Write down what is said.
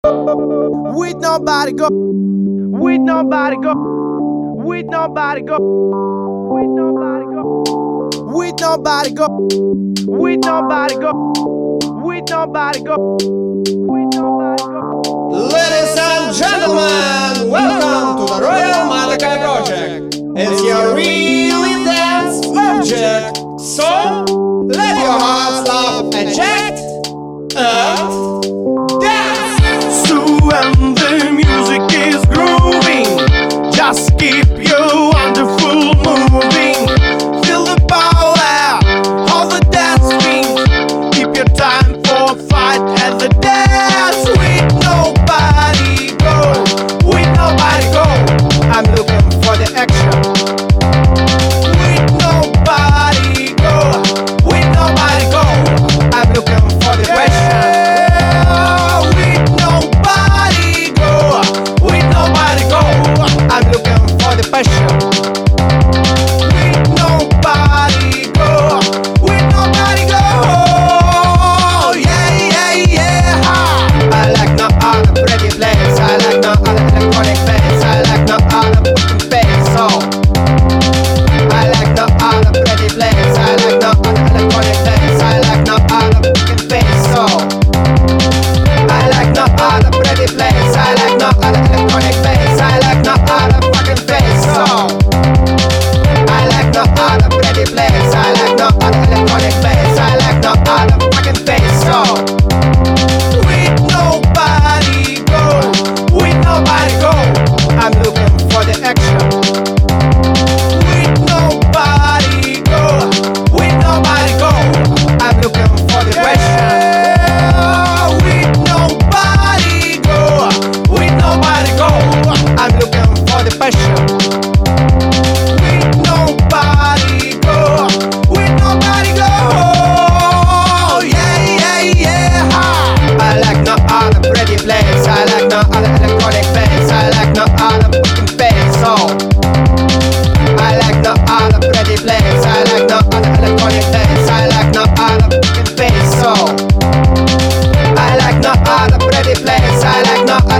With nobody go. With nobody go. With nobody go. With nobody go. With nobody go. With nobody go. With nobody go. With nobody go. Ladies and gentlemen, welcome to the Royal Malachi Project. It's your really dance object. So, let your hearts laugh and chat and dance. So when the music is grooving, just keep your wonderful moving. Feel the power of the dance swing. Keep your time for fight and the dance. With nobody go, with nobody go. I'm looking for the action. With nobody go, with nobody go. I'm looking for the passion. With nobody go, with nobody go. I'm looking for the passion. With nobody go, with nobody go. Yeah, yeah, yeah. I like no other pretty place. I like no other electronic bass. I like no other fucking bass. So I like no other pretty place. I like no other electronic bass. I like no other fucking bass. So I like no other pretty place. I like no other electronic bass. I like no other fucking bass. So I like no other pretty place. I like no other electronic bass. I like no other fucking bass. So with nobody go, with nobody go. I'm looking for the action. With nobody go, with nobody go. I'm looking for the passion. With nobody go, with nobody go. I'm looking for the passion. With nobody go, with nobody go. Yeah, yeah, yeah. I like no other pretty place. I like no other electronic bass. I like no other fucking bass. So I like no other pretty place. I like no other electronic bass. I like no other fucking bass. So I like no other pretty place. I like no